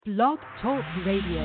Blog Talk Radio.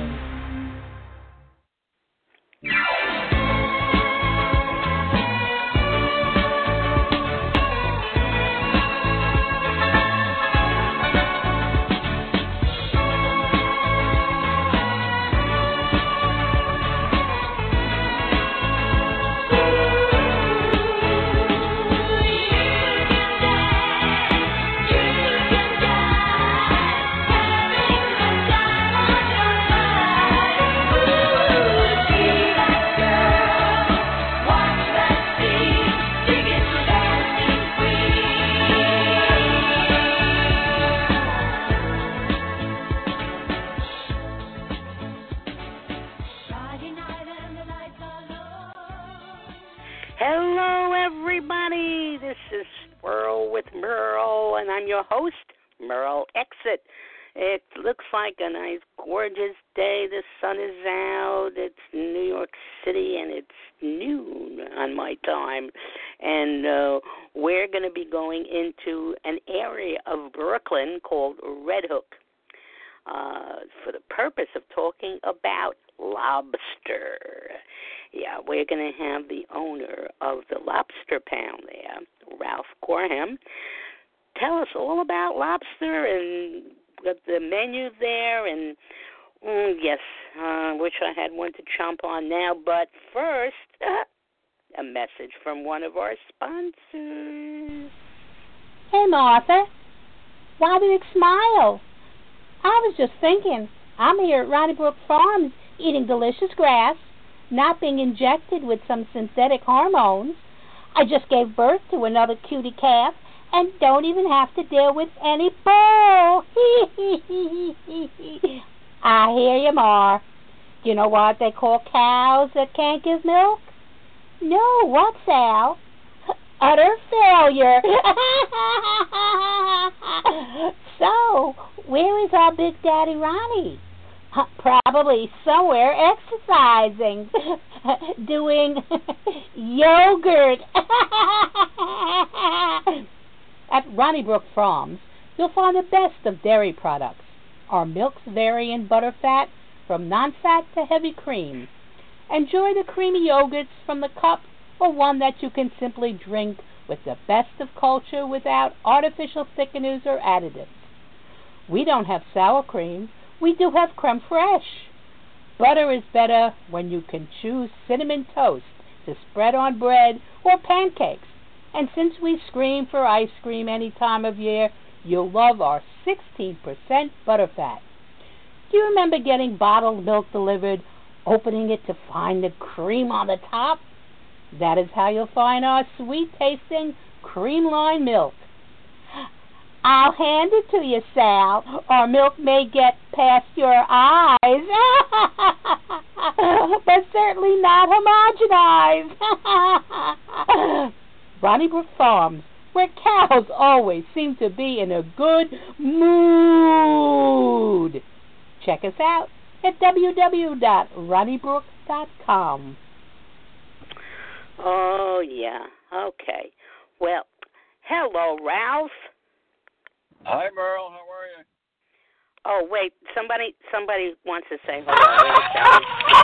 Hello, everybody. This is Squirrel with Merle, and I'm your host, Merle Exit. It looks like a nice, gorgeous day. The sun is out. It's New York City, and it's noon on my time. And we're going to be going into an area of Brooklyn called Red Hook for the purpose of talking about lobster. Yeah, we're going to have the owner of the Lobster Pound there, Ralph Gorham, tell us all about lobster and the menu there. And yes, wish I had one to chomp on now. But first, a message from one of our sponsors. Hey, Martha. Why do you smile? I was just thinking, I'm here at Ronnie Brook Farms eating delicious grass, not being injected with some synthetic hormones. I just gave birth to another cutie calf and don't even have to deal with any bull. I hear you, Ma. Do you know what they call cows that can't give milk? No, what, Sal? Utter failure. So, where is our Big Daddy Ronnie? Probably somewhere exercising, doing yogurt. At Ronnie Brook Farms, you'll find the best of dairy products. Our milks vary in butter fat from non-fat to heavy cream. Enjoy the creamy yogurts from the cup or one that you can simply drink with the best of culture without artificial thickeners or additives. We don't have sour cream. We do have creme fraiche. Butter is better when you can choose cinnamon toast to spread on bread or pancakes. And since we scream for ice cream any time of year, you'll love our 16% butterfat. Do you remember getting bottled milk delivered, opening it to find the cream on the top? That is how you'll find our sweet-tasting cream-lined milk. I'll hand it to you, Sal. Our milk may get past your eyes, but certainly not homogenized. Ronnie Brook Farms, where cows always seem to be in a good mood. Check us out at www.ronniebrook.com. Oh, yeah. Okay. Well, hello, Ralph. Hi, Merle. How are you? Oh, wait. Somebody wants to say hello. Wait a second.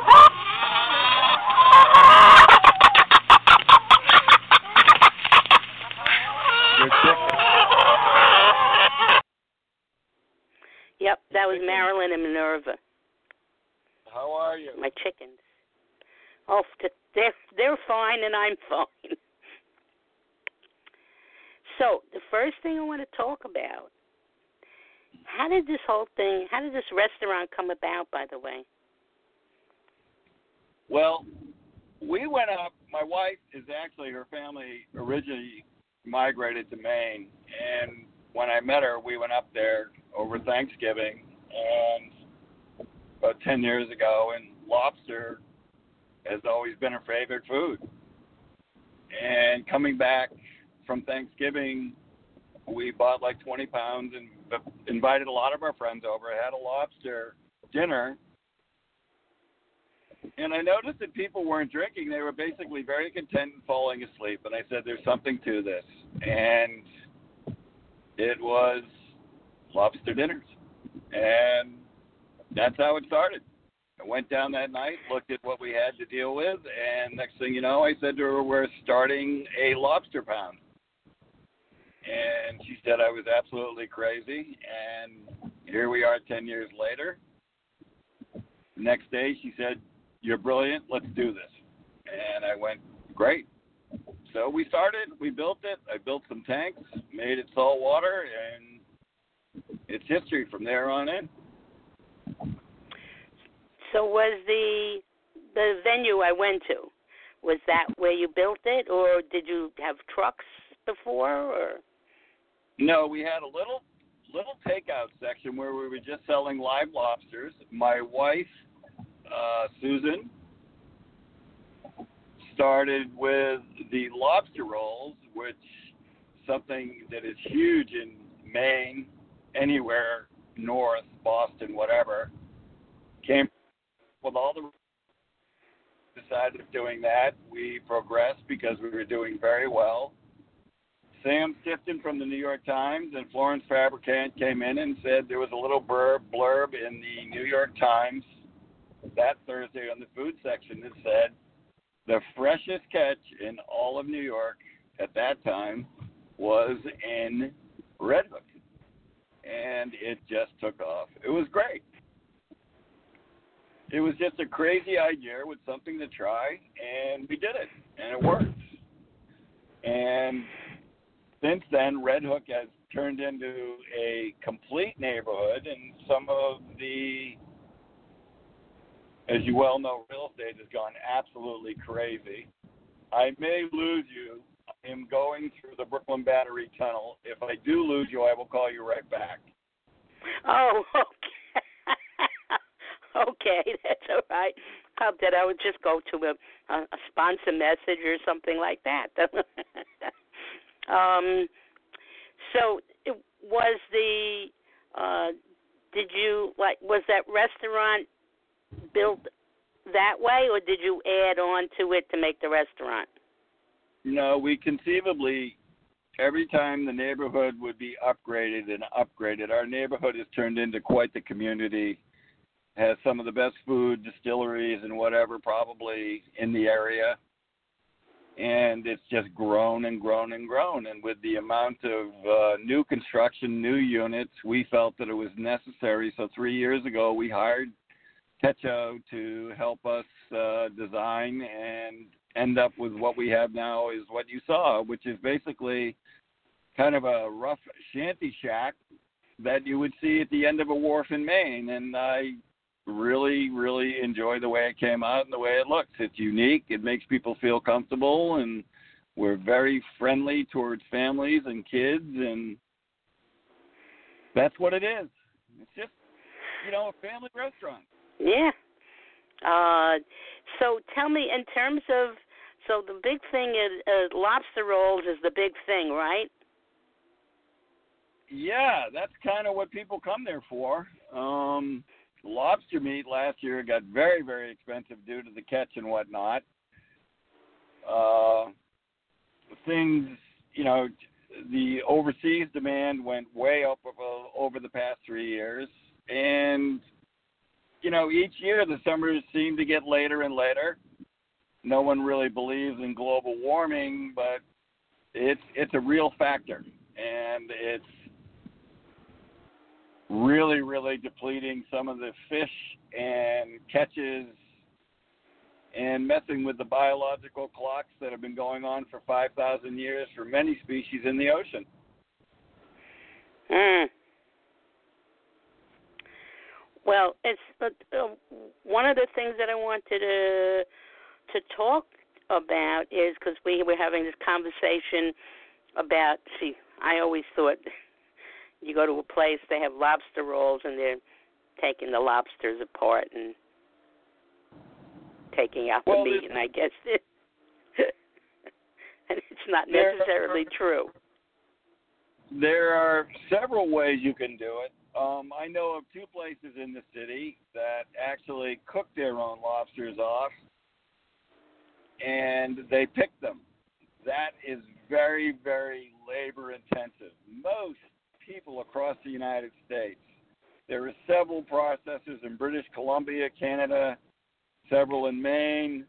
Your chicken. Yep, that was Marilyn and Minerva. How are you? My chickens. Oh, they're fine and I'm fine. So, the first thing I want to talk about, how did this restaurant come about, by the way? Well, we went up, my wife her family originally migrated to Maine, and when I met her, we went up there over Thanksgiving, and about 10 years ago, and lobster has always been her favorite food. And coming back from Thanksgiving, we bought like 20 pounds and invited a lot of our friends over, had a lobster dinner. And I noticed that people weren't drinking. They were basically very content and falling asleep. And I said, there's something to this. And it was lobster dinners. And that's how it started. I went down that night, looked at what we had to deal with, and next thing you know, I said to her, we're starting a lobster pound. And she said I was absolutely crazy, and here we are 10 years later. Next day, she said, you're brilliant, let's do this. And I went, great. So we started, we built it, I built some tanks, made it salt water, and it's history from there on in. So was the venue I went to, was that where you built it, or did you have trucks before? Or no, we had a little takeout section where we were just selling live lobsters. My wife, Susan, started with the lobster rolls, which something that is huge in Maine, anywhere north, Boston, whatever, came with all the decided of doing that. We progressed because we were doing very well. Sam Stifton from the New York Times and Florence Fabricant came in and said there was a little blurb in the New York Times that Thursday on the food section that said the freshest catch in all of New York at that time was in Red Hook. And it just took off. It was great. It was just a crazy idea with something to try, and we did it, and it worked. And since then, Red Hook has turned into a complete neighborhood, and some of the, as you well know, real estate has gone absolutely crazy. I may lose you. I am going through the Brooklyn Battery Tunnel. If I do lose you, I will call you right back. oh, okay. Okay, that's all right. I hope that I would just go to a sponsor message or something like that. So it was was that restaurant built that way, or did you add on to it to make the restaurant? No, we conceivably, every time the neighborhood would be upgraded and upgraded, our neighborhood has turned into quite the community, has some of the best food, distilleries, and whatever probably in the area. And it's just grown and grown and grown. And with the amount of new construction, new units, we felt that it was necessary. So 3 years ago, we hired Techo to help us design and end up with what we have now is what you saw, which is basically kind of a rough shanty shack that you would see at the end of a wharf in Maine. And I really, really enjoy the way it came out and the way it looks. It's unique. It makes people feel comfortable, and we're very friendly towards families and kids, and that's what it is. It's just, a family restaurant. Yeah. So tell me, in terms of, so the big thing is lobster rolls is the big thing, right? Yeah, that's kind of what people come there for. Lobster meat last year got very, very expensive due to the catch and whatnot. Things, the overseas demand went way up over the past 3 years. And, each year the summers seem to get later and later. No one really believes in global warming, but it's a real factor. And it's really, really depleting some of the fish and catches and messing with the biological clocks that have been going on for 5,000 years for many species in the ocean. Well, it's one of the things that I wanted to talk about is because we were having this conversation about, I always thought you go to a place, they have lobster rolls, and they're taking the lobsters apart and taking out the meat, and I guess and it's not necessarily true. There are several ways you can do it. I know of 2 places in the city that actually cook their own lobsters off, and they pick them. That is very, very labor intensive. Most people across the United States There are several processors in British Columbia, Canada, several in Maine,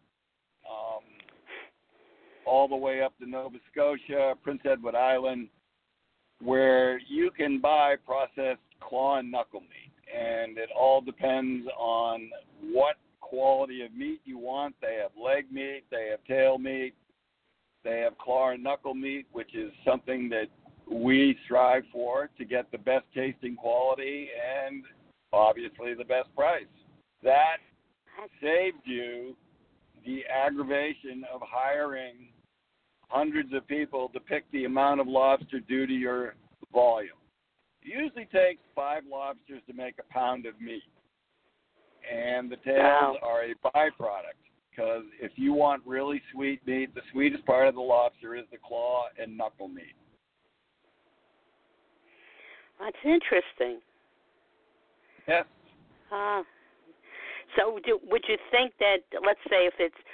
all the way up to Nova Scotia, Prince Edward Island, where you can buy processed claw and knuckle meat. And it all depends on what quality of meat you want. They have leg meat, they have tail meat, they have claw and knuckle meat, which is something that we strive for to get the best tasting quality and obviously the best price. That saved you the aggravation of hiring hundreds of people to pick the amount of lobster due to your volume. It usually takes 5 lobsters to make a pound of meat, and the tails are a byproduct, because if you want really sweet meat, the sweetest part of the lobster is the claw and knuckle meat. That's interesting. Yes. So would you think that, let's say if it's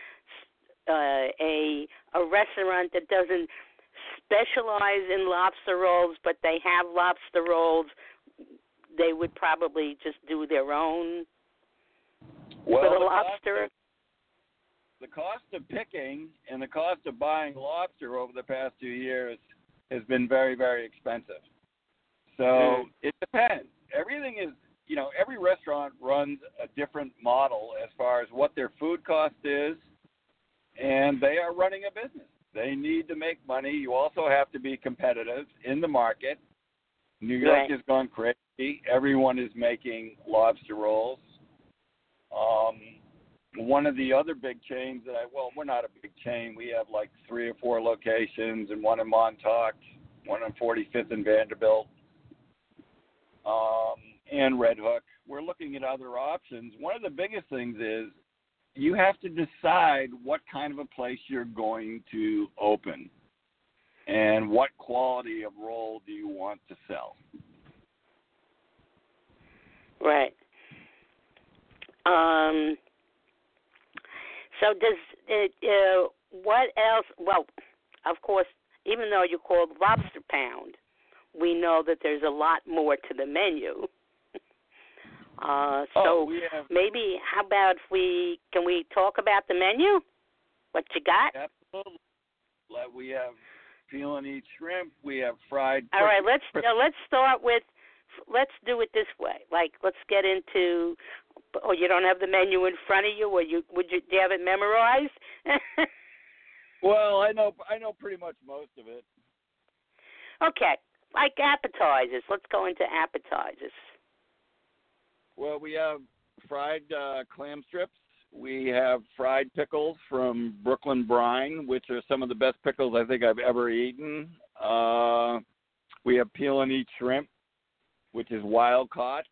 a restaurant that doesn't specialize in lobster rolls, but they have lobster rolls, they would probably just do their own for the lobster? The cost of picking and the cost of buying lobster over the past 2 years has been very, very expensive. So it depends. Everything is, every restaurant runs a different model as far as what their food cost is, and they are running a business. They need to make money. You also have to be competitive in the market. New York has gone crazy. Everyone is making lobster rolls. One of the other big chains we're not a big chain. We have like 3 or 4 locations, and one in Montauk, one on 45th and Vanderbilt, and Red Hook. We're looking at other options. One of the biggest things is you have to decide what kind of a place you're going to open and what quality of roll do you want to sell. Right. So does it, what else? Well, of course, even though you call it Lobster Pound, we know that there's a lot more to the menu. Maybe how about can we talk about the menu? What you got? Absolutely. We have peel and eat shrimp. We have fried. All right, let's start with. Let's do it this way. Like, let's get into. Oh, you don't have the menu in front of you, or do you have it memorized? Well, I know pretty much most of it. Okay, like appetizers. Let's go into appetizers. Well, we have fried clam strips. We have fried pickles from Brooklyn Brine, which are some of the best pickles I think I've ever eaten. We have peel and eat shrimp, which is wild caught.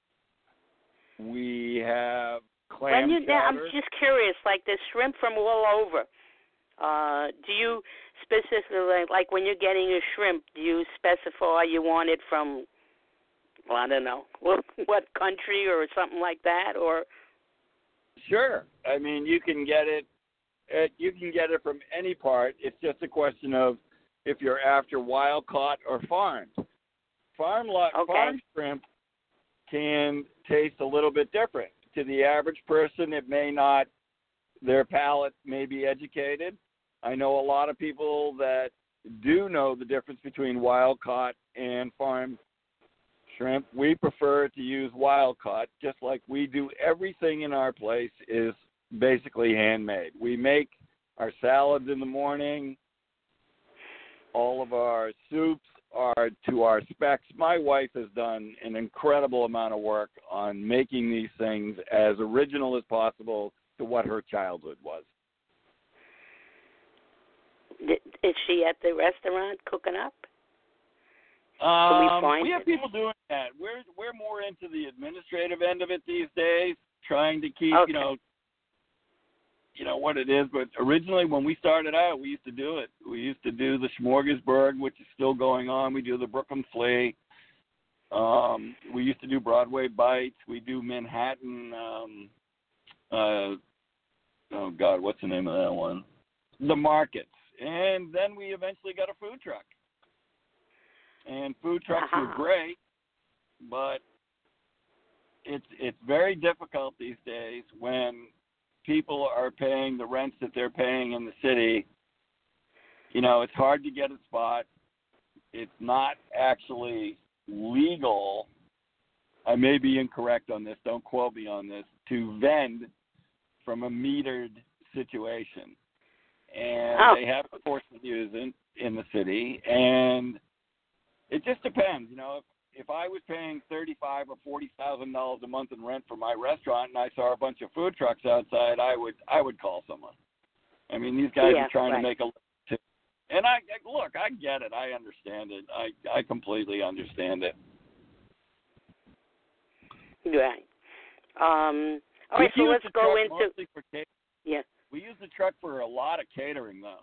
We have clam chowder. I'm just curious, like the shrimp from all over. Do you specifically, like when you're getting a shrimp, do you specify you want it from, well, I don't know, what country or something like that, or? Sure. I mean, you can get it from any part. It's just a question of if you're after wild caught or farmed. Farm shrimp can taste a little bit different. To the average person, it may not, their palate may be educated. I know a lot of people that do know the difference between wild caught and farm shrimp. We prefer to use wild caught, just like we do. Everything in our place is basically handmade. We make our salads in the morning. All of our soups are to our specs. My wife has done an incredible amount of work on making these things as original as possible to what her childhood was. Is she at the restaurant cooking up? We have people doing that. We're more into the administrative end of it these days, trying to keep, you know what it is. But originally, when we started out, we used to do it. We used to do the Smorgasburg, which is still going on. We do the Brooklyn Flea. We used to do Broadway Bites. We do Manhattan. What's the name of that one? The Markets. And then we eventually got a food truck. And food trucks were great, but it's very difficult these days when people are paying the rents that they're paying in the city. You know, it's hard to get a spot. It's not actually legal. I may be incorrect on this. Don't quote me on this. To vend from a metered situation, and they have to force use in the city, and it just depends. You know, if I was paying $35,000 or $40,000 a month in rent for my restaurant, and I saw a bunch of food trucks outside, I would call someone. I mean, these guys are trying to make a living too. And I get it. I understand it. I completely understand it. Right. All right, so let's go into. Yeah. We use the truck for a lot of catering, though.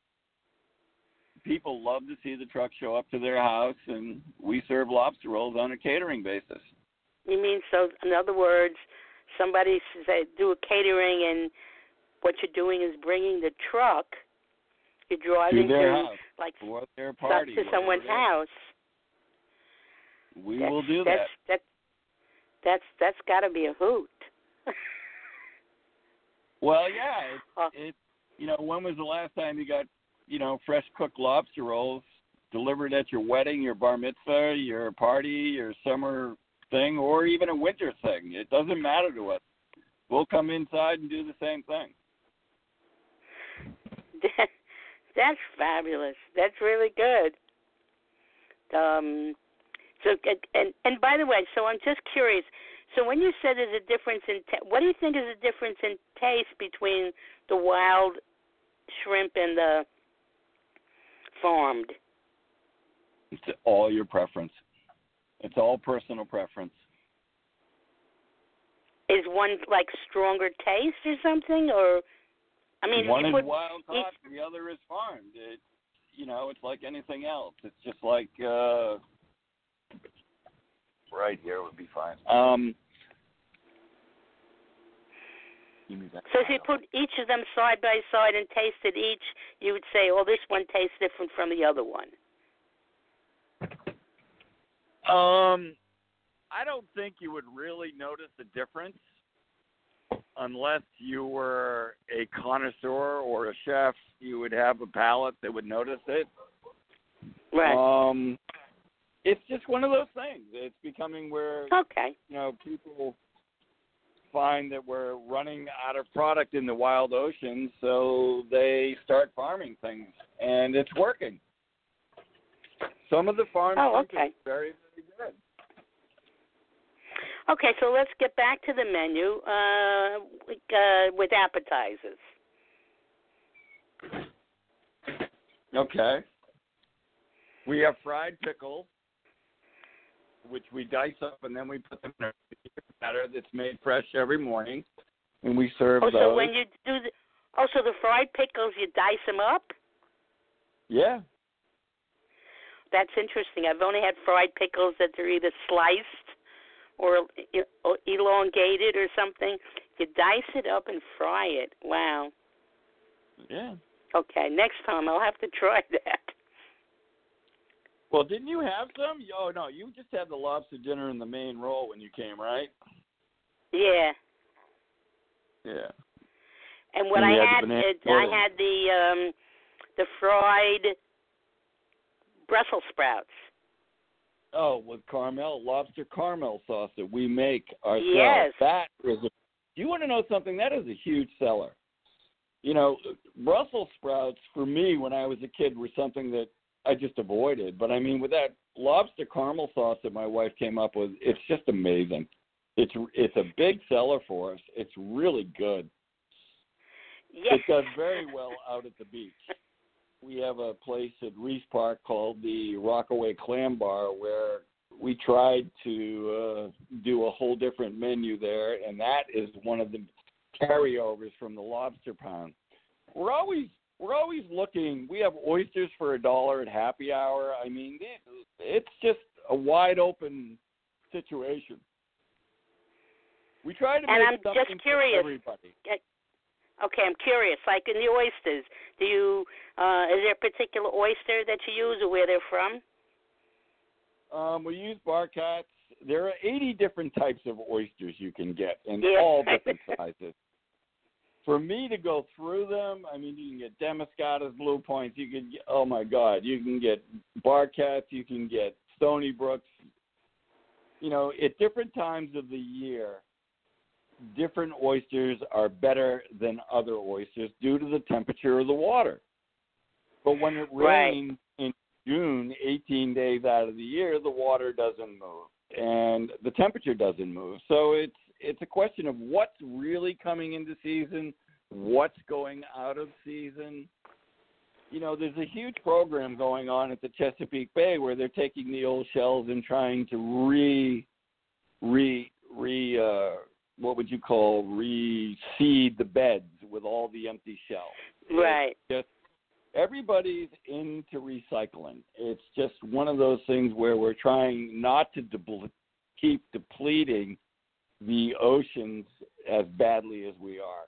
People love to see the truck show up to their house, and we serve lobster rolls on a catering basis. You mean, so in other words, somebody say do a catering, and what you're doing is bringing the truck. You're driving to their house, like or their party, to someone's house. We will do that. That's got to be a hoot. Well, yeah. It. You know, when was the last time you got, you know, fresh cooked lobster rolls delivered at your wedding, your bar mitzvah, your party, your summer thing, or even a winter thing? It doesn't matter to us. We'll come inside and do the same thing. That's fabulous. That's really good. So, and by the way, so I'm just curious. So when you said there's a difference in, what do you think is the difference in taste between the wild shrimp and the farmed? It's all your preference. It's all personal preference. Is one like stronger taste or something, or I mean, one is wild caught, the other is farmed. You know, it's like anything else. It's just like right here would be fine. So if you put each of them side by side and tasted each, you would say, "Oh, this one tastes different from the other one." I don't think you would really notice a difference unless you were a connoisseur or a chef. You would have a palate that would notice it. Right. It's just one of those things. It's becoming where you know, people find that we're running out of product in the wild ocean, so they start farming things, and it's working. Some of the farms are very, very good. Okay, so let's get back to the menu with appetizers. Okay. We have fried pickles, which we dice up, and then we put them in a batter that's made fresh every morning, and we serve those. So when you do so the fried pickles, you dice them up? Yeah. That's interesting. I've only had fried pickles that are either sliced or elongated or something. You dice it up and fry it. Wow. Yeah. Okay, next time I'll have to try that. Well, didn't you have some? Oh, no, you just had the lobster dinner and the main roll when you came, right? Yeah. Yeah. And what I had the fried Brussels sprouts. Oh, with lobster caramel sauce that we make ourselves. Yes. You want to know something? That is a huge seller. You know, Brussels sprouts, for me, when I was a kid, were something that I just avoided. But, I mean, with that lobster caramel sauce that my wife came up with, it's just amazing. It's a big seller for us. It's really good. Yes. It does very well out at the beach. We have a place at Reese Park called the Rockaway Clam Bar where we tried to do a whole different menu there, and that is one of the carryovers from the lobster pound. We're always looking. We have oysters for $1 at happy hour. I mean, it's just a wide open situation. We try to make something for everybody. Okay, I'm curious. Like in the oysters, is there a particular oyster that you use or where they're from? We use Barcats, there are 80 different types of oysters you can get in Yeah. all different sizes. For me to go through them, I mean, you can get Demascatas, Blue Points. You can, oh my God, you can get Barcats. You can get Stony Brooks. You know, at different times of the year, different oysters are better than other oysters due to the temperature of the water. But when it rains in June, 18 days out of the year, the water doesn't move and the temperature doesn't move. So it's a question of what's really coming into season, what's going out of season. You know, there's a huge program going on at the Chesapeake Bay where they're taking the old shells and trying to what would you call reseed the beds with all the empty shells. Right. It's just everybody's into recycling. It's just one of those things where we're trying not to keep depleting the oceans as badly as we are.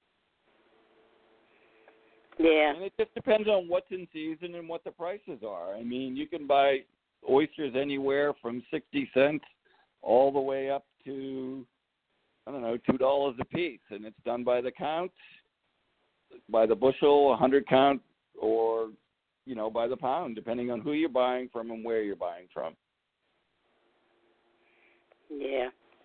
Yeah. And it just depends on what's in season and what the prices are. I mean, you can buy oysters anywhere from 60 cents all the way up to, I don't know, $2 a piece. And it's done by the count, by the bushel, 100 count, or, you know, by the pound, depending on who you're buying from and where you're buying from. Yeah.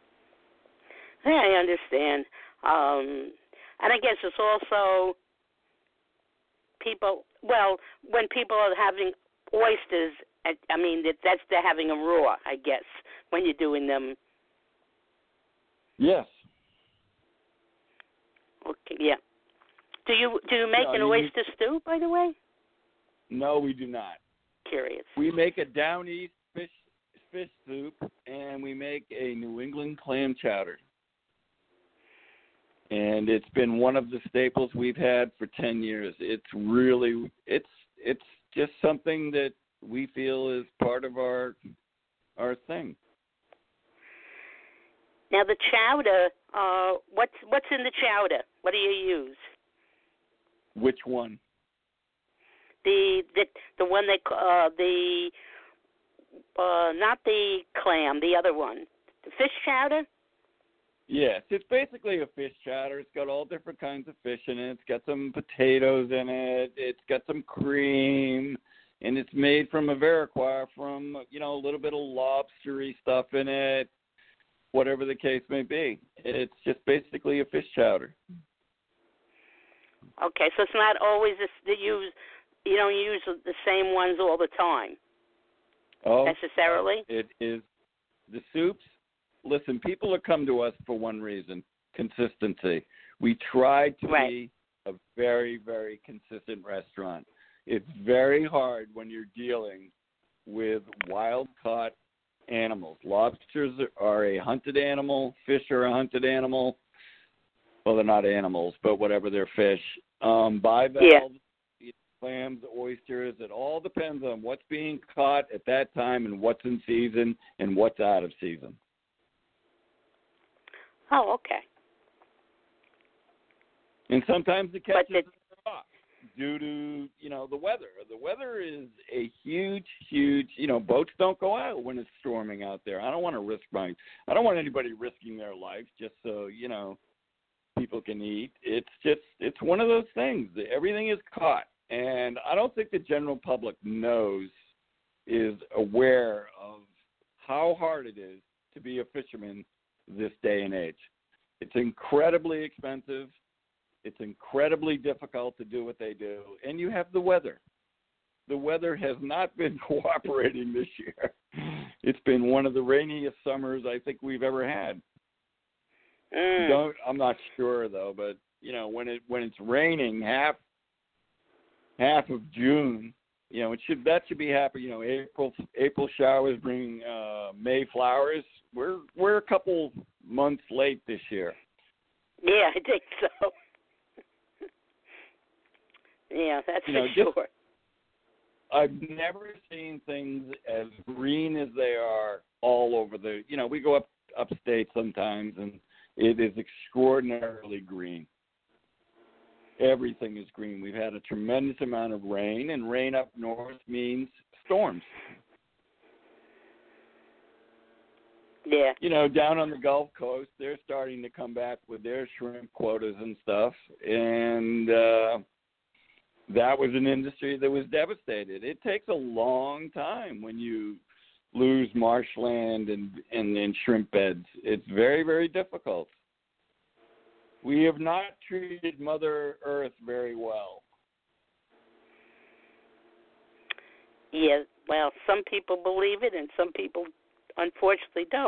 I understand. And I guess it's also people, well, when people are having oysters, I mean, that's they're having them raw, I guess, when you're doing them. Yes. Okay, yeah. Do you make an oyster stew, by the way? No, we do not. Curious. We make a down east fish soup, and we make a New England clam chowder. And it's been one of the staples we've had for 10 years. It's really, it's just something that we feel is part of our thing. Now the chowder, what's in the chowder? What do you use? Which one? The one they not the clam, the other one, the fish chowder. Yes, it's basically a fish chowder. It's got all different kinds of fish in it. It's got some potatoes in it. It's got some cream, and it's made from a Iroquois, from, you know, a little bit of lobstery stuff in it, whatever the case may be. It's just basically a fish chowder. Okay, so it's not always you don't use the same ones all the time. Oh, necessarily? It is the soups. Listen, people have come to us for one reason: consistency. We try to be a very, very consistent restaurant. It's very hard when you're dealing with wild-caught animals. Lobsters are a hunted animal. Fish are a hunted animal. Well, they're not animals, but whatever, they're fish. Bivalves, clams, oysters, it all depends on what's being caught at that time and what's in season and what's out of season. Oh, okay. And sometimes the catches are off due to, you know, the weather. The weather is a huge, boats don't go out when it's storming out there. I don't want want anybody risking their life just so, you know, people can eat. It's one of those things. Everything is caught. And I don't think the general public is aware of how hard it is to be a fisherman this day and age. It's incredibly expensive. It's incredibly difficult to do what they do. And you have the weather. The weather has not been cooperating this year. It's been one of the rainiest summers I think we've ever had. I'm not sure though, but you know, when it's raining half of June, you know, that should be happy. You know, April showers bring May flowers. We're a couple months late this year. Yeah, I think so. Yeah, that's for sure. I've never seen things as green as they are all over we go upstate sometimes, and it is extraordinarily green. Everything is green. We've had a tremendous amount of rain, and rain up north means storms. Yeah. You know, down on the Gulf Coast, they're starting to come back with their shrimp quotas and stuff, and that was an industry that was devastated. It takes a long time when you lose marshland and shrimp beds. It's very, very difficult. We have not treated Mother Earth very well. Yeah, well, some people believe it and some people unfortunately don't.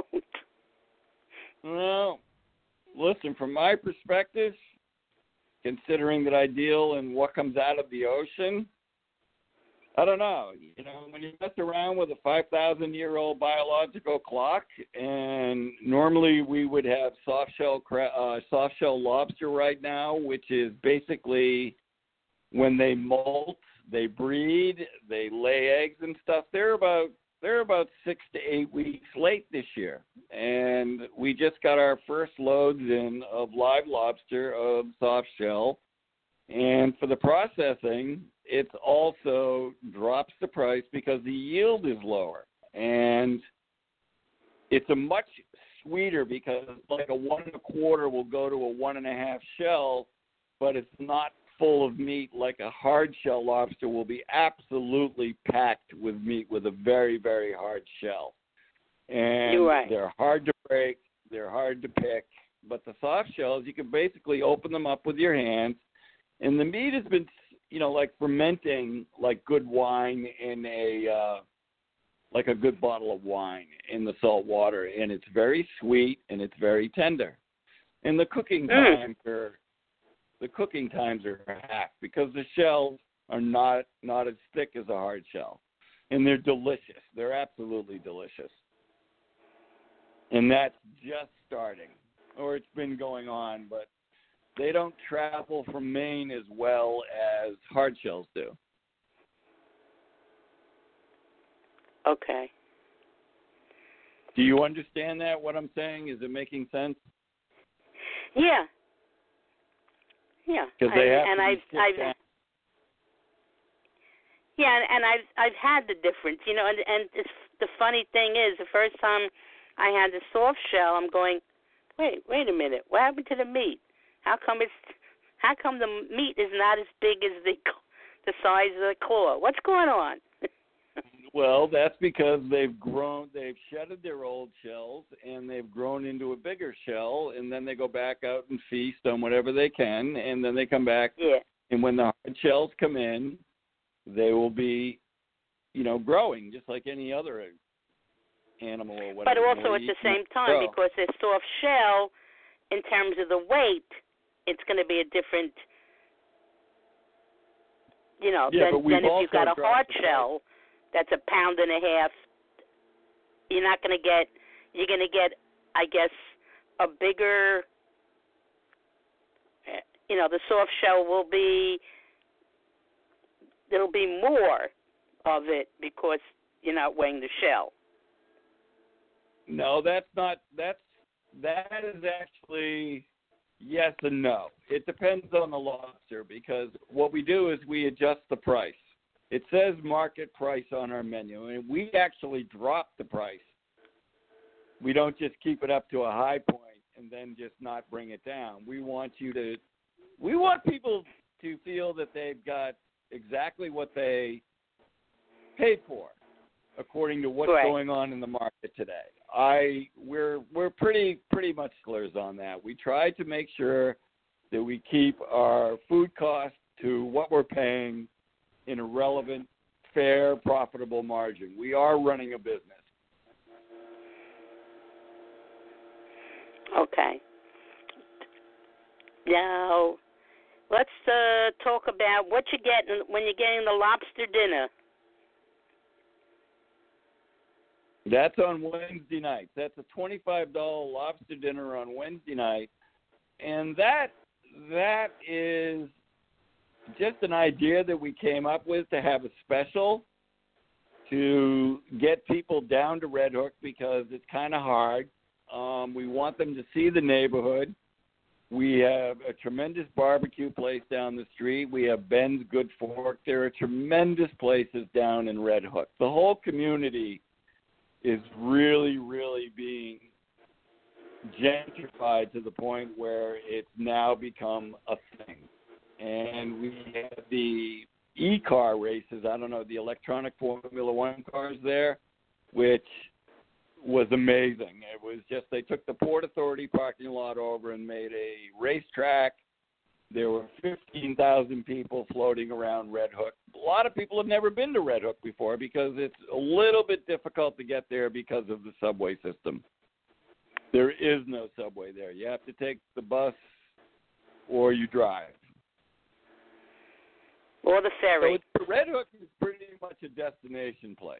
Well, listen, from my perspective, considering that I deal in what comes out of the ocean, I don't know. You know, when you mess around with a 5,000-year-old biological clock, and normally we would have soft-shell lobster right now, which is basically when they molt, they breed, they lay eggs and stuff. They're about 6 to 8 weeks late this year, and we just got our first loads in of live lobster of soft shell, and for the processing, it also drops the price because the yield is lower, and it's a much sweeter because like a 1 1/4 will go to a 1 1/2 shell, but it's not full of meat like a hard shell lobster will be absolutely packed with meat with a very, very hard shell. And You're right. They're hard to break, they're hard to pick, but the soft shells, you can basically open them up with your hands, and the meat has been, you know, like fermenting like good wine in a like a good bottle of wine in the salt water, and it's very sweet and it's very tender. And the cooking times are half because the shells are not as thick as a hard shell, and they're delicious. They're absolutely delicious, and that's just starting, or it's been going on, but they don't travel from Maine as well as hard shells do. Okay. Do you understand that, what I'm saying? Is it making sense? Yeah. Yeah. Because they have to be shipped down. Yeah, and I've had the difference, you know, and it's, the funny thing is, the first time I had the soft shell, I'm going, wait a minute, what happened to the meat? How come the meat is not as big as the size of the claw? What's going on? Well, that's because they've shedded their old shells, and they've grown into a bigger shell, and then they go back out and feast on whatever they can, and then they come back. Yeah. And when the hard shells come in, they will be, you know, growing just like any other animal or whatever. But also at the same time, because they're soft shell, in terms of the weight, it's going to be a different, you know, than if you've got a hard shell that's 1.5 pounds. You're going to get, I guess, a bigger, you know, the soft shell there'll be more of it because you're not weighing the shell. No, that is actually yes and no. It depends on the lobster, because what we do is we adjust the price. It says market price on our menu, and we actually drop the price. We don't just keep it up to a high point and then just not bring it down. We want people to feel that they've got exactly what they paid for, according to what's going on in the market today. We're pretty much sticklers on that. We try to make sure that we keep our food costs to what we're paying in a relevant, fair, profitable margin. We are running a business. Okay. Now, let's talk about what you get when you're getting the lobster dinner. That's on Wednesday night. That's a $25 lobster dinner on Wednesday night. And that is just an idea that we came up with to have a special to get people down to Red Hook because it's kind of hard. We want them to see the neighborhood. We have a tremendous barbecue place down the street. We have Ben's Good Fork. There are tremendous places down in Red Hook. The whole community is really, really being gentrified to the point where it's now become a thing. And we have the e-car races, I don't know, the electronic Formula One cars there, which was amazing. It was just, they took the Port Authority parking lot over and made a racetrack. There were 15,000 people floating around Red Hook. A lot of people have never been to Red Hook before because it's a little bit difficult to get there because of the subway system. There is no subway there. You have to take the bus or you drive. Or the ferry. So Red Hook is pretty much a destination place.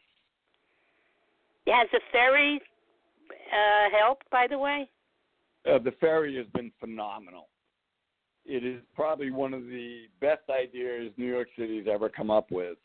Has the ferry helped, by the way? The ferry has been phenomenal. It is probably one of the best ideas New York City's ever come up with.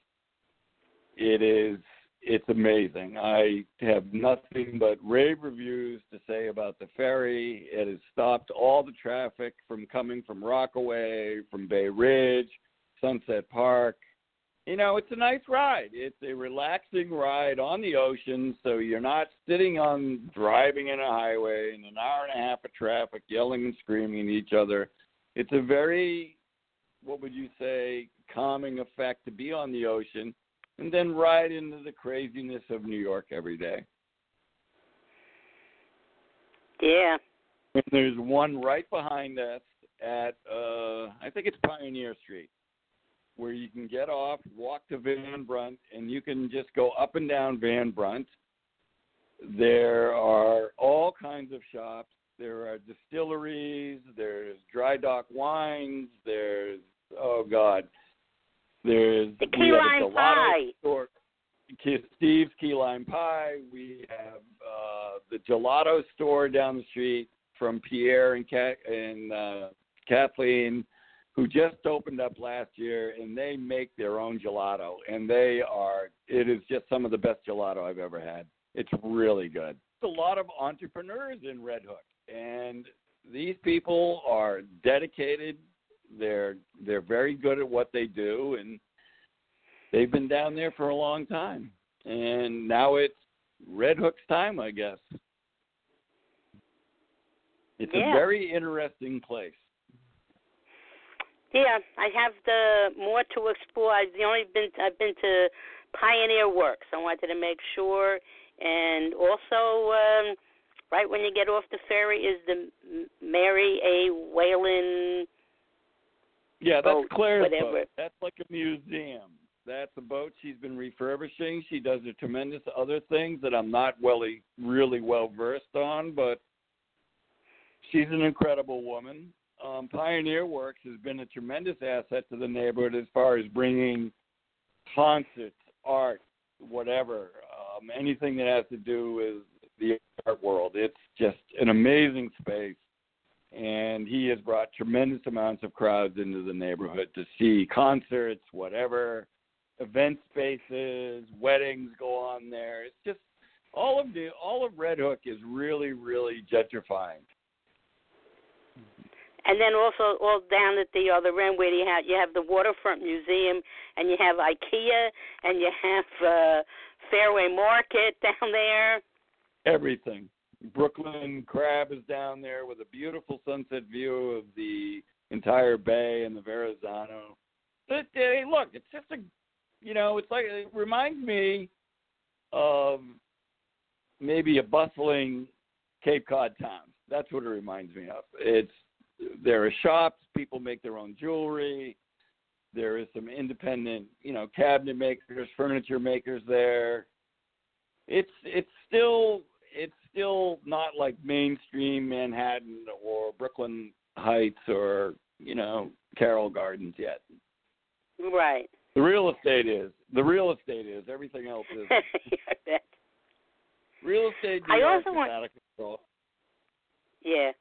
It's amazing. I have nothing but rave reviews to say about the ferry. It has stopped all the traffic from coming from Rockaway, from Bay Ridge, Sunset Park. You know, it's a nice ride. It's a relaxing ride on the ocean, so you're not driving in a highway in an hour and a half of traffic, yelling and screaming at each other. It's a very, what would you say, calming effect to be on the ocean and then ride into the craziness of New York every day. Yeah. And there's one right behind us at, I think it's Pioneer Street, where you can get off, walk to Van Brunt, and you can just go up and down Van Brunt. There are all kinds of shops. There are distilleries. There's dry dock wines. There's, there's the key lime pie. Store, Steve's Key Lime Pie. We have the gelato store down the street from Pierre and Kathleen, who just opened up last year, and they make their own gelato, and it is just some of the best gelato I've ever had. It's really good. There's a lot of entrepreneurs in Red Hook, and these people are dedicated. They're very good at what they do, and they've been down there for a long time. And now it's Red Hook's time, I guess. It's a very interesting place. Yeah, I have more to explore. I've been to Pioneer Works. I wanted to make sure, and also right when you get off the ferry is the Mary A. Whalen. Yeah, that's boat, Claire's whatever. boat. That's like a museum. That's a boat she's been refurbishing. She does a tremendous other things that I'm not really well versed on, but she's an incredible woman. Pioneer Works has been a tremendous asset to the neighborhood as far as bringing concerts, art, whatever, anything that has to do with the art world. It's just an amazing space, and he has brought tremendous amounts of crowds into the neighborhood to see concerts, whatever, event spaces, weddings go on there. It's just all of Red Hook is really, really gentrifying. And then also all down at the other end where you have the Waterfront Museum, and you have IKEA, and you have Fairway Market down there. Everything. Brooklyn Crab is down there with a beautiful sunset view of the entire bay and the Verrazano. But, look, it's just it reminds me of maybe a bustling Cape Cod town. That's what it reminds me of. There are shops, people make their own jewelry. There is some independent, cabinet makers, furniture makers there. It's still not like mainstream Manhattan or Brooklyn Heights or, Carroll Gardens yet. Right. The real estate is. Everything else is. I bet. Real estate New York is out of control. Yeah.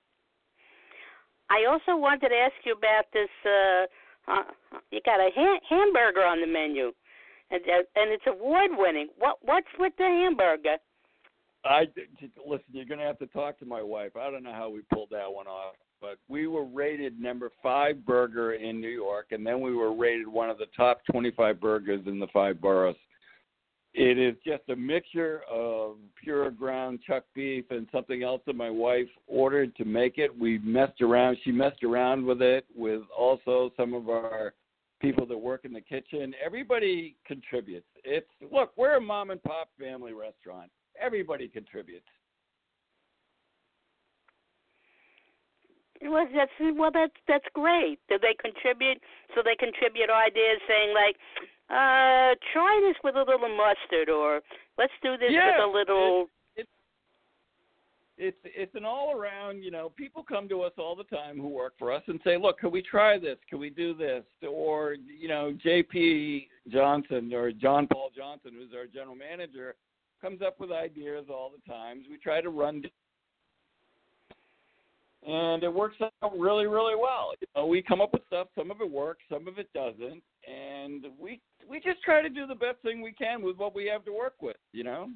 I also wanted to ask you about this. You got a hamburger on the menu, and it's award-winning. What's with the hamburger? Listen, you're going to have to talk to my wife. I don't know how we pulled that one off, but we were rated number 5 burger in New York, and then we were rated one of the top 25 burgers in the 5 boroughs. It is just a mixture of pure ground chuck beef and something else that my wife ordered to make it. We messed around. She messed around with it with also some of our people that work in the kitchen. Everybody contributes. Look, we're a mom and pop family restaurant. Everybody contributes. Well, that's great. Do they contribute? So they contribute ideas saying like, try this with a little mustard, or let's do this with a little. It's an all around. People come to us all the time who work for us and say, look, can we try this? Can we do this? Or J.P. Johnson or John Paul Johnson, who's our general manager, comes up with ideas all the time. We try to run. And it works out really, really well. We come up with stuff. Some of it works, some of it doesn't, and we just try to do the best thing we can with what we have to work with. Now,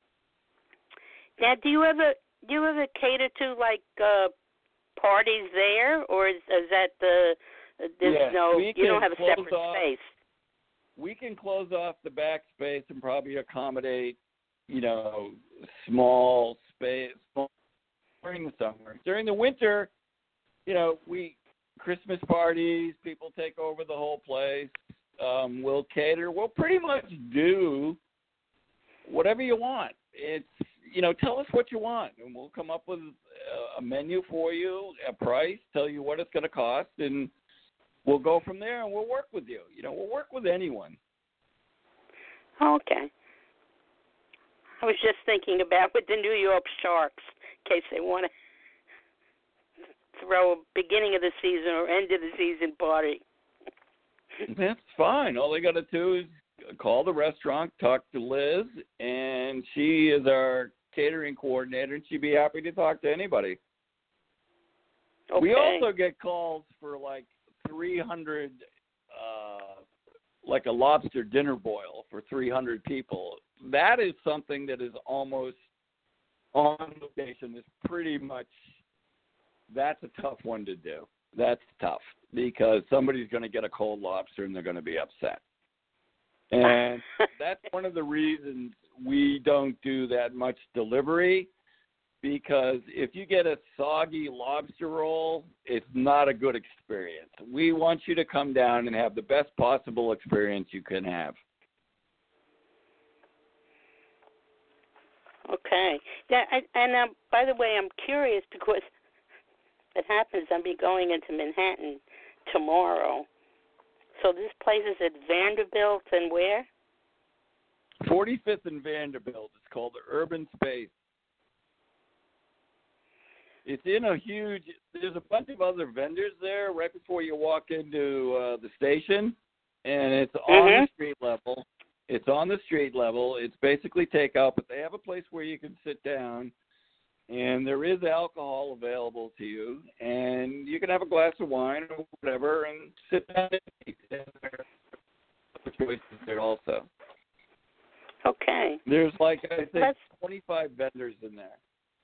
do you ever cater to like parties there, or is that you don't have a separate space? We can close off the back space and probably accommodate small space. During the summer. During the winter, Christmas parties, people take over the whole place. We'll cater. We'll pretty much do whatever you want. It's, tell us what you want, and we'll come up with a menu for you, a price, tell you what it's going to cost, and we'll go from there, and we'll work with you. We'll work with anyone. Okay. I was just thinking about with the New York Sharks, in case they want to throw a beginning of the season or end of the season party. That's fine. All they got to do is call the restaurant, talk to Liz, and she is our catering coordinator, and she'd be happy to talk to anybody. Okay. We also get calls for like 300, like a lobster dinner boil for 300 people. That is something that is almost on location. Is pretty much, that's a tough one to do. That's tough because somebody's going to get a cold lobster and they're going to be upset. And that's one of the reasons we don't do that much delivery, because if you get a soggy lobster roll, it's not a good experience. We want you to come down and have the best possible experience you can have. Okay. Yeah, and by the way, I'm curious because it happens I'll be going into Manhattan tomorrow. So this place is at Vanderbilt and where? 45th and Vanderbilt. It's called the Urban Space. It's in there's a bunch of other vendors there right before you walk into the station, and it's on the street level. It's on the street level. It's basically takeout, but they have a place where you can sit down, and there is alcohol available to you, and you can have a glass of wine or whatever and sit down and eat. There are other choices there also. Okay. There's like, I think, 25 vendors in there.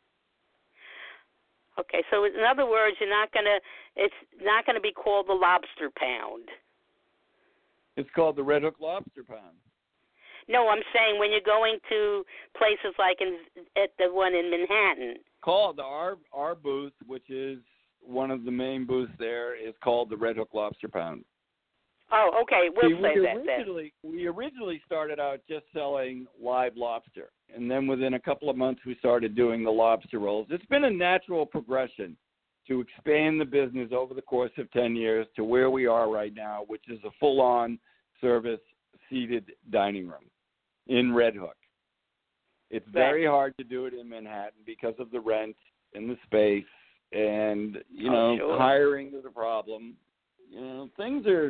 Okay, so in other words, it's not gonna be called the Lobster Pound. It's called the Red Hook Lobster Pound. No, I'm saying when you're going to places like at the one in Manhattan. Called our booth, which is one of the main booths there, is called the Red Hook Lobster Pound. Oh, okay. We'll say that then. We originally started out just selling live lobster, and then within a couple of months we started doing the lobster rolls. It's been a natural progression to expand the business over the course of 10 years to where we are right now, which is a full-on service seated dining room in Red Hook. It's very hard to do it in Manhattan because of the rent and the space, and, sure. Hiring is a problem. Things are...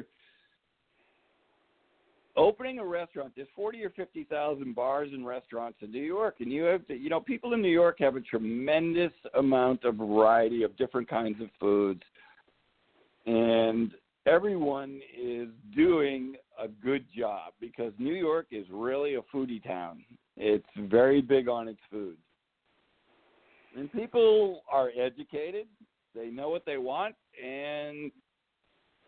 Opening a restaurant, there's 40 or 50,000 bars and restaurants in New York, and you have to, people in New York have a tremendous amount of variety of different kinds of foods, and everyone is doing a good job because New York is really a foodie town. It's very big on its food. And people are educated, they know what they want, and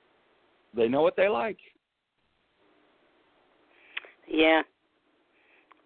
they know what they like. Yeah.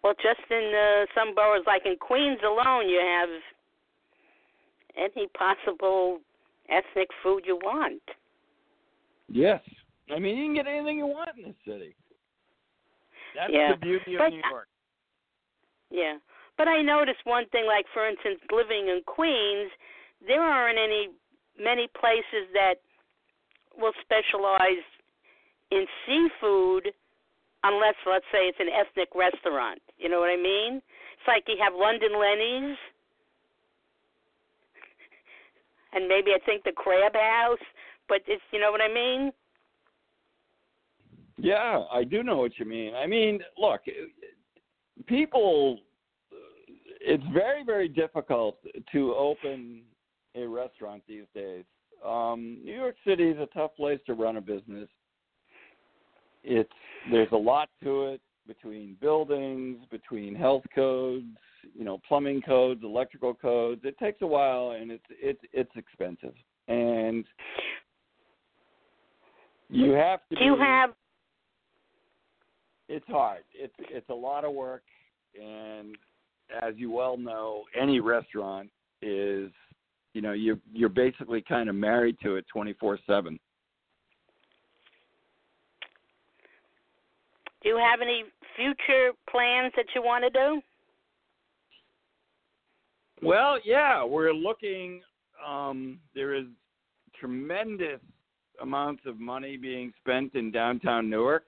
Well, just in some boroughs, like in Queens alone, you have any possible ethnic food you want. Yes. I mean, you can get anything you want in this city. That's the beauty of New York. Yeah. But I noticed one thing, like, for instance, living in Queens, there aren't many places that will specialize in seafood unless, let's say, it's an ethnic restaurant. You know what I mean? It's like you have London Lenny's, and maybe I think the Crab House, but it's, you know what I mean? Yeah, I do know what you mean. I mean, look, people, it's very, very difficult to open a restaurant these days. New York City is a tough place to run a business. There's a lot to it, between buildings, between health codes, plumbing codes, electrical codes. It takes a while, and it's expensive. And you have to. Do you have? It's hard. It's a lot of work, and as you well know, any restaurant is, you're basically kind of married to it 24/7. Do you have any future plans that you want to do? Well, yeah, we're looking. There is tremendous amounts of money being spent in downtown Newark.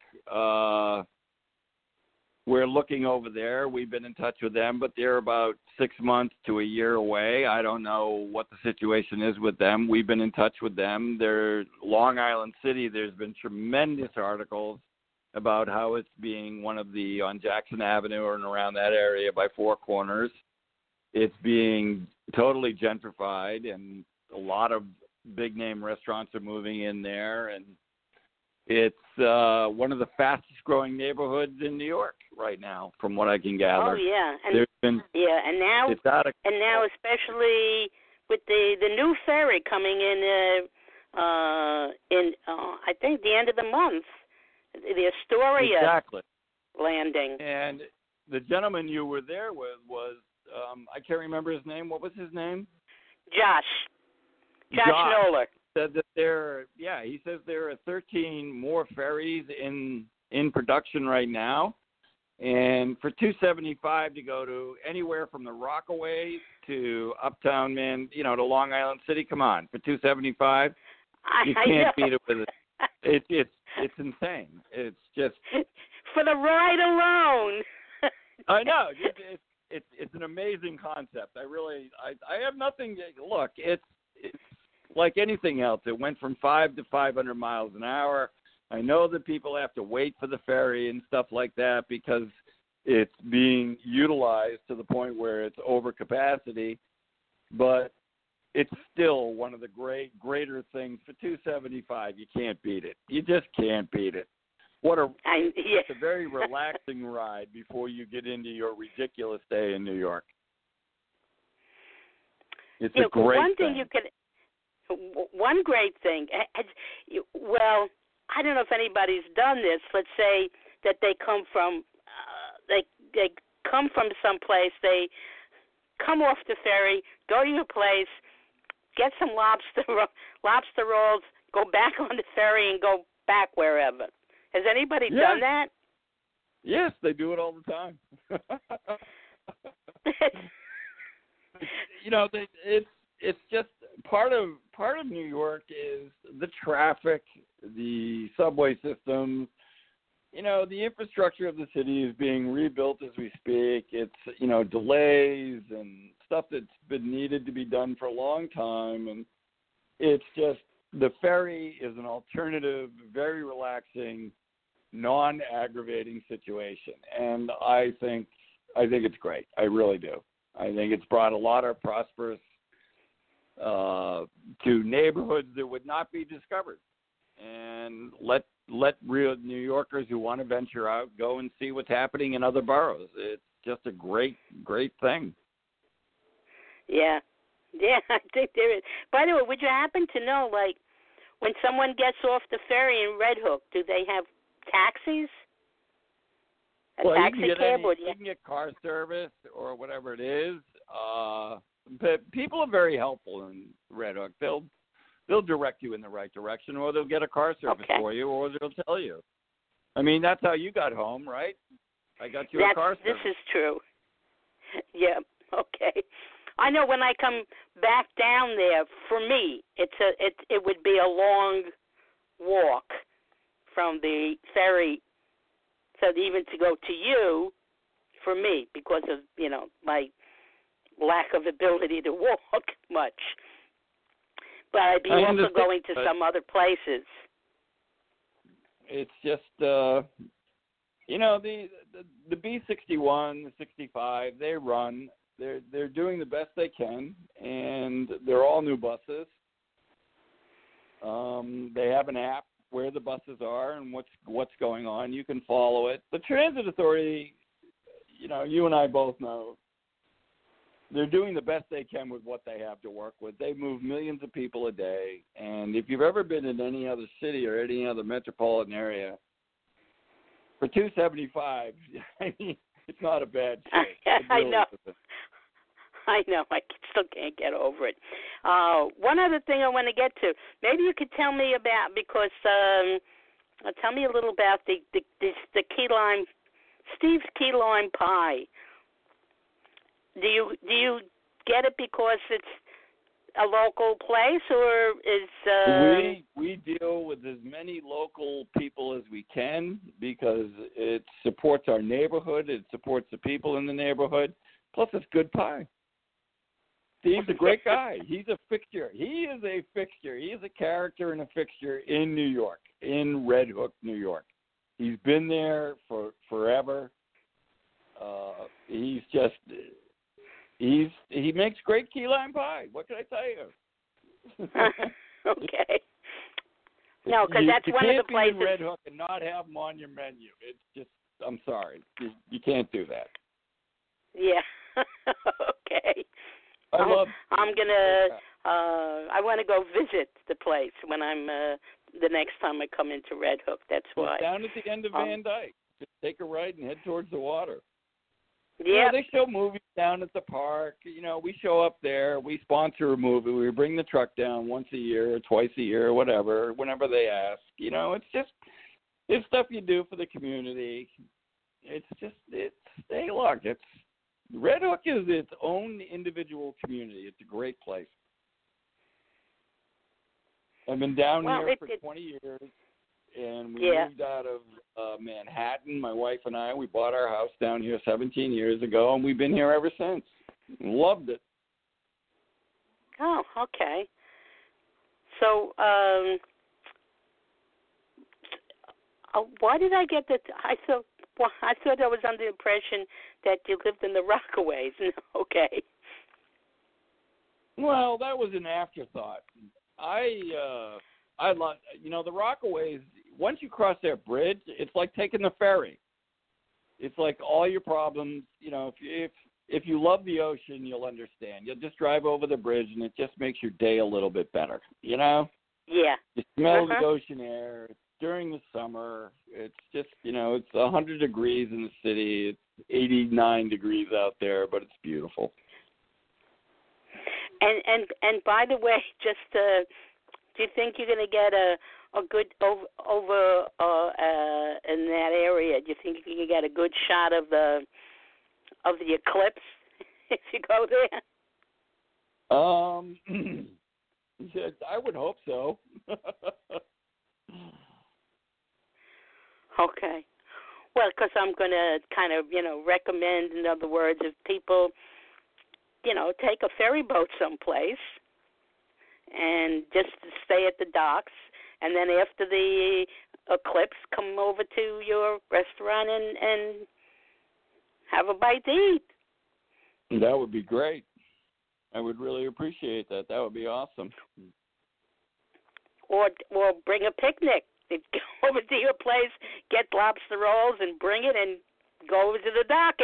We're looking over there. We've been in touch with them, but they're about 6 months to a year away. I don't know what the situation is with them. We've been in touch with them. They're Long Island City. There's been tremendous articles about how it's being on Jackson Avenue and around that area by Four Corners. It's being totally gentrified, and a lot of big-name restaurants are moving in there, and it's one of the fastest-growing neighborhoods in New York right now, from what I can gather. Oh yeah, and now especially with the new ferry coming in I think the end of the month, the Astoria landing. And the gentleman you were there with was I can't remember his name. What was his name? Josh Noller. Said that he says there are 13 more ferries in production right now, and for $275 to go to anywhere from the Rockaway to Uptown, to Long Island City. Come on, for $275, you can't beat it with it. It's insane. It's just for the ride alone. I know. It's an amazing concept. I have nothing. Look, it's like anything else. It went from 5 to 500 miles an hour. I know that people have to wait for the ferry and stuff like that because it's being utilized to the point where it's over capacity, but it's still one of the greater things. For $275, you can't beat it. You just can't beat it. It's a very relaxing ride before you get into your ridiculous day in New York. It's a great thing. One great thing. Well, I don't know if anybody's done this. Let's say that they come from they come from someplace. They come off the ferry, go to your place, get some lobster rolls, go back on the ferry, and go back wherever. Has anybody done that? Yes, they do it all the time. It's just part of New York is the traffic, the subway systems. The infrastructure of the city is being rebuilt as we speak. It's delays and stuff that's been needed to be done for a long time, and it's just the ferry is an alternative, very relaxing, non-aggravating situation, and I think it's great. I really do. I think it's brought a lot of prosperous to neighborhoods that would not be discovered, and let real New Yorkers who want to venture out go and see what's happening in other boroughs. It's just a great thing. Yeah, I think there is. By the way, would you happen to know, like, when someone gets off the ferry in Red Hook, do they have taxis? Well, taxi cab, or you can get car service or whatever it is. But people are very helpful in Red Hook. They'll direct you in the right direction, or they'll get a car service for you, or they'll tell you. I mean, that's how you got home, right? I got you a car service. This is true. Yeah. Okay. I know when I come back down there, for me, it would be a long walk from the ferry, so even to go to you, for me, because of, my lack of ability to walk much. But I'd be also going to some other places. It's just, the B-61, the 65, they run. They're doing the best they can, and they're all new buses. They have an app where the buses are and what's going on. You can follow it. The Transit Authority, you and I both know, they're doing the best they can with what they have to work with. They move millions of people a day, and if you've ever been in any other city or any other metropolitan area, for $275, I mean, it's not a bad shit. I know. I still can't get over it. One other thing I want to get to, maybe you could tell me about, because tell me a little about the key lime, Steve's key lime pie. Do you get it because it's a local place, or is we deal with as many local people as we can because it supports our neighborhood, it supports the people in the neighborhood, plus it's good pie. Steve's a great guy. He's a fixture. He is a fixture. He is a character and a fixture in New York, in Red Hook, New York. He's been there for forever. He makes great key lime pie. What can I tell you? Okay. No, because that's one of the places. You can't be in Red Hook and not have them on your menu. It's just, I'm sorry, you can't do that. Yeah. Okay. I want to go visit the place when I'm the next time I come into Red Hook. That's why. It's down at the end of Van Dyke. Just take a right and head towards the water. Yeah. They show movies down at the park. We show up there. We sponsor a movie. We bring the truck down once a year or twice a year or whatever, whenever they ask. It's stuff you do for the community. Red Hook is its own individual community. It's a great place. I've been down here for 20 years, and we moved out of Manhattan. My wife and I, we bought our house down here 17 years ago, and we've been here ever since. Loved it. Oh, okay. So, why did I get that? I thought I was under the impression that you lived in the Rockaways. Okay. Well, that was an afterthought. I love, the Rockaways. Once you cross their bridge, it's like taking the ferry. It's like all your problems. If you love the ocean, you'll understand. You'll just drive over the bridge, and it just makes your day a little bit better. Yeah. You smell the ocean air. It's during the summer. It's just, it's 100 degrees in the city. It's 89 degrees out there, but it's beautiful. And by the way, just do you think you're going to get a good over in that area? Do you think you can get a good shot of the eclipse if you go there? Yes, I would hope so. Okay. Well, because I'm going to kind of, recommend, in other words, if people, take a ferry boat someplace and just stay at the docks, and then after the eclipse, come over to your restaurant and have a bite to eat. That would be great. I would really appreciate that. That would be awesome. Or bring a picnic. Go over to your place, get lobster rolls, and bring it, and go over to the dock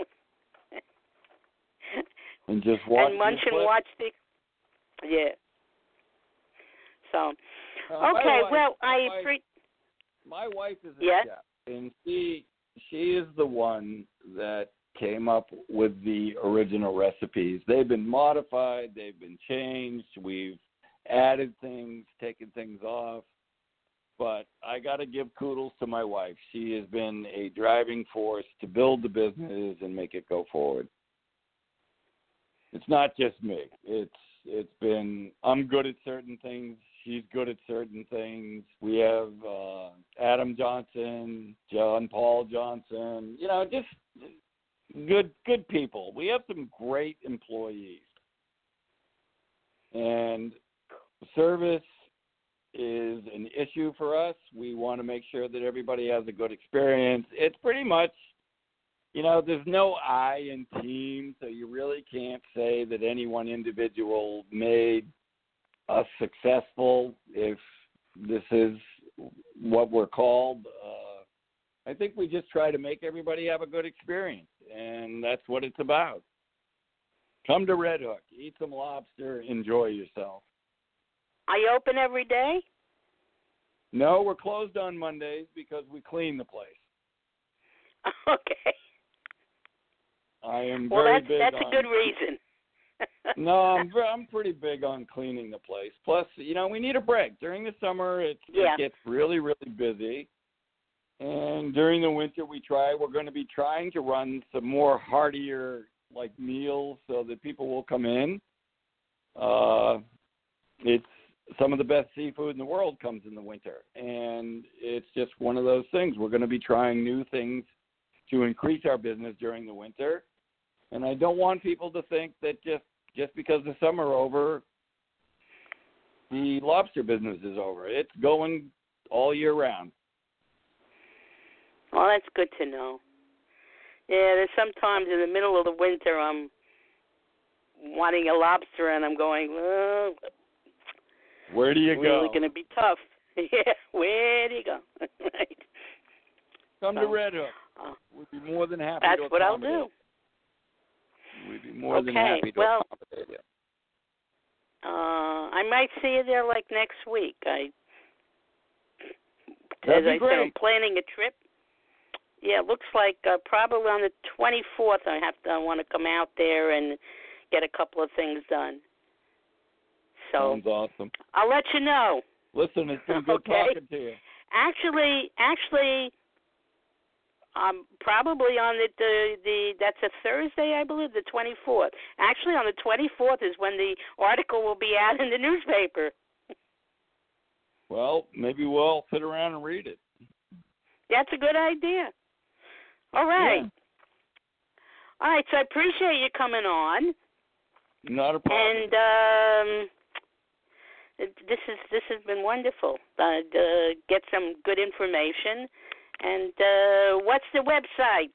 and just watch and munch and watch the. Yeah. So, okay. My wife is a yeah. chef, and she she is the one that came up with the original recipes. They've been modified, they've been changed, we've added things, taken things off. But I got to give kudos to my wife. She has been a driving force to build the business and make it go forward. It's not just me. It's been, I'm good at certain things. She's good at certain things. We have Adam Johnson, John Paul Johnson, just good people. We have some great employees. And service is an issue for us. We want to make sure that everybody has a good experience. It's pretty much, there's no I in team, so you really can't say that any one individual made us successful if this is what we're called. I think we just try to make everybody have a good experience, and that's what it's about. Come to Red Hook, eat some lobster, enjoy yourself. Are you open every day? No, we're closed on Mondays because we clean the place. Okay. I am very big that's on... a good reason. No, I'm pretty big on cleaning the place. Plus, we need a break. During the summer, it gets really, really busy. And during the winter, we're going to be trying to run some more heartier, meals so that people will come in. It's some of the best seafood in the world comes in the winter. And it's just one of those things. We're going to be trying new things to increase our business during the winter. And I don't want people to think that just because the summer over, the lobster business is over. It's going all year round. Well, that's good to know. Yeah, there's sometimes in the middle of the winter I'm wanting a lobster and I'm going, well, where do you go? Really going to be tough. Yeah, where do you go? Right. Come to Red Hook. We'd be more than happy to accommodate. That's what I'll do. We'd be more than happy to accommodate you. I might see you there next week. That'd be great. said, I'm planning a trip. Yeah, it looks like probably on the 24th I want to come out there and get a couple of things done. So sounds awesome. I'll let you know. Listen, it's been good talking to you. Actually, probably on the that's a Thursday, I believe, the 24th. Actually, on the 24th is when the article will be out in the newspaper. Well, maybe we'll sit around and read it. That's a good idea. All right. Yeah. All right, so I appreciate you coming on. Not a problem. And this has been wonderful. Get some good information. And what's the website?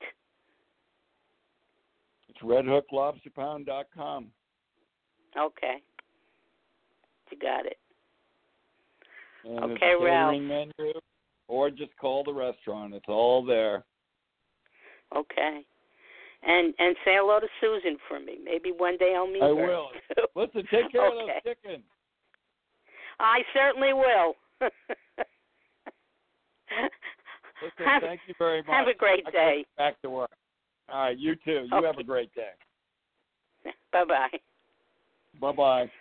It's redhooklobsterpound.com. Okay. You got it. And okay, it's a Ralph. catering menu, or just call the restaurant. It's all there. Okay. And say hello to Susan for me. Maybe one day I'll meet her. I will. Listen, take care of those chickens. I certainly will. Listen, thank you very much. Have a great day. Back to work. All right, you too. You have a great day. Bye-bye. Bye-bye.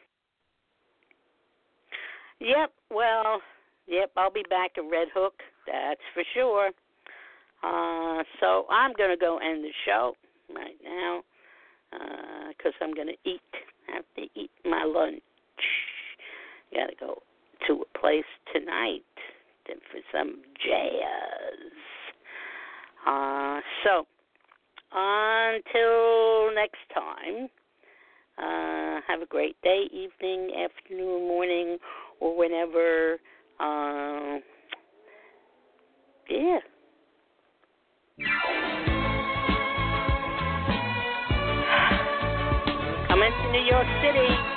Yep, I'll be back at Red Hook. That's for sure. So I'm going to go end the show right now because I'm going to have to eat my lunch. Got to go to a place tonight for some jazz. So until next time, have a great day, evening, afternoon, morning, or whenever. Yeah. Coming to New York City.